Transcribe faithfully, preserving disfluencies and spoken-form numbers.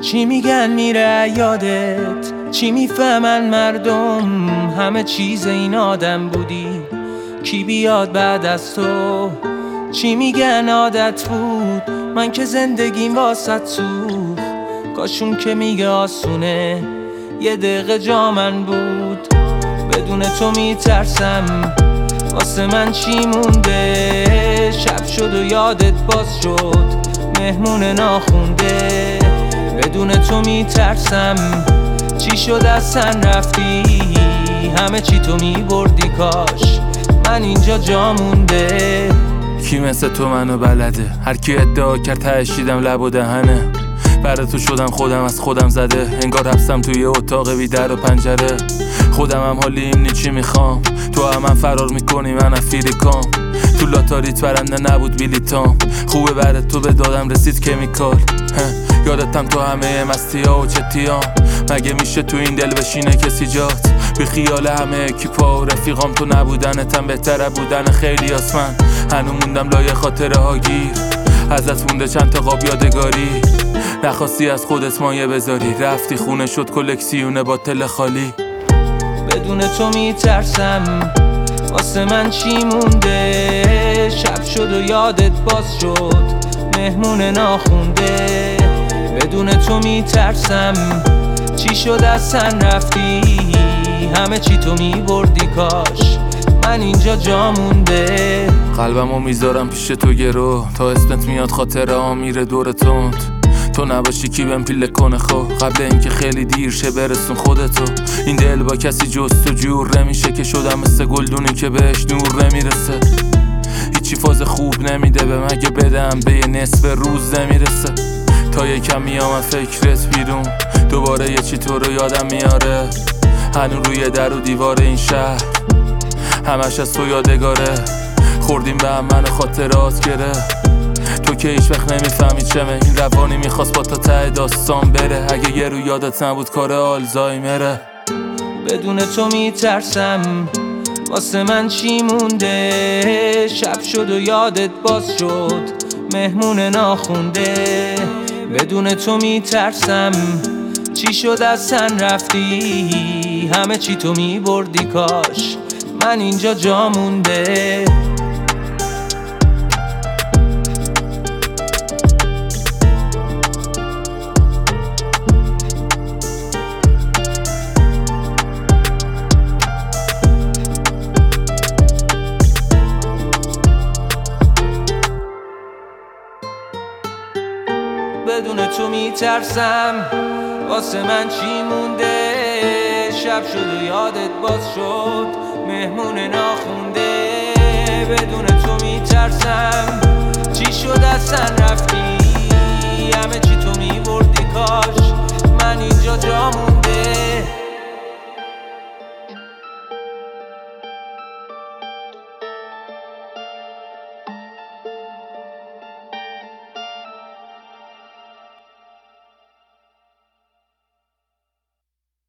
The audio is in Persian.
چی میگن میره یادت، چی میفهمن مردم، همه چیز این آدم بودی، کی بیاد بعد از تو؟ چی میگن عادت بود، من که زندگیم واسط سوخت، کاشون که میگه آسونه، یه دقیقه جا من بود. بدون تو میترسم، واسه من چی مونده؟ شب شد و یادت باز شد، مهمون ناخونده. بدون تو میترسم، چی شد اصلا رفتی؟ همه چی تو میبردی، کاش من اینجا جا مونده. کی مثل تو منو بلده؟ هر کی ادعا کرد تهشیدم لب و دهنه. برای تو شدم خودم از خودم زده، انگار حبسم توی اتاق بی در و پنجره. خودم هم حالیم نی چی میخوام، تو هم, هم فرار میکنی من افیریکام. تو لاتاریت برنده نبود بیلیتام، خوبه برای تو به دادم رسید کمیکال. یادتم تو همه مستی ها و چتیام، مگه میشه تو این دل بشینه کسی جات؟ بی خیال همه اکیپا و رفیقام، تو نبودنتم بهتره بودن خیلی آسمن. هنو موندم لایه خاطره ها گیر، ازت مونده چند تا قاب یادگاری. نخواستی از خودت مایه بذاری، رفتی خونه شد کلکسیون باطل خالی. بدون تو میترسم، واسه من چی مونده؟ شب شد و یادت باز شد، مهمون ناخونده. بدون تو میترسم، چی شد اصلا رفتی؟ همه چی تو میبردی، کاش من اینجا جا مونده. قلبمو میذارم پیش تو گرو، تا اسمت میاد خاطره ها میره دور تند. تو نباشی کی بهم پیله کنه خو، قبل اینکه خیلی دیر شه برسون خودتو. این دل با کسی جز تو جور نمیشه، که شدم مثل گلدونی که بهش نور نمیرسه. هیچی فاز خوب نمیده به مگه بدم به یه نصف روز نمیرسه. تا یکم میام فکرت بیرون، دوباره یه چی تو رو یادم میاره. هنو روی در و دیوار این شهر، همش از تو یادگاره. خوردیم به هم من خاطرات گره، تو که هیچ وقت نمیفهمی چمه. این روانی میخواست با تا ته داستان بره، اگه یه رو یادت نبود کار آلزایمره. بدون تو میترسم، واسه من چی مونده؟ شب شد و یادت باز شد، مهمون ناخونده. بدون تو میترسم، چی شد اصلا رفتی؟ همه چی تو میبردی، کاش من اینجا جا مونده. بدون تو میترسم، واسه من چی مونده؟ شب شد و یادت باز شد، مهمون ناخونده. بدون تو میترسم، چی شد اصلا رفتی؟ همه چی تو میبردی، کاش من اینجا جا مونده.